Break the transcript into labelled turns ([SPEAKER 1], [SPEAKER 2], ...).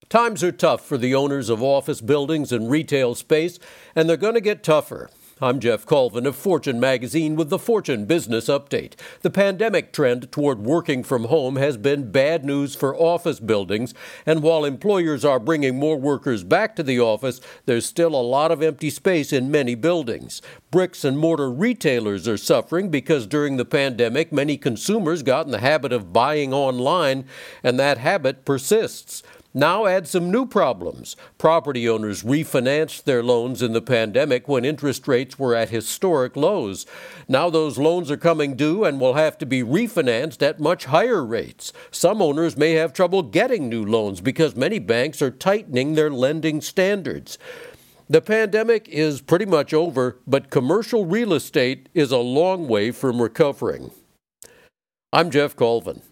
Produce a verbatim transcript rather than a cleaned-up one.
[SPEAKER 1] Times are tough for the owners of office buildings and retail space, and they're going to get tougher. I'm Jeff Colvin of Fortune Magazine with the Fortune Business Update. The pandemic trend toward working from home has been bad news for office buildings, and while employers are bringing more workers back to the office, there's still a lot of empty space in many buildings. Bricks and mortar retailers are suffering because during the pandemic, many consumers got in the habit of buying online, and that habit persists. Now add some new problems. Property owners refinanced their loans in the pandemic when interest rates were at historic lows. Now those loans are coming due and will have to be refinanced at much higher rates. Some owners may have trouble getting new loans because many banks are tightening their lending standards. The pandemic is pretty much over, but commercial real estate is a long way from recovering. I'm Jeff Colvin.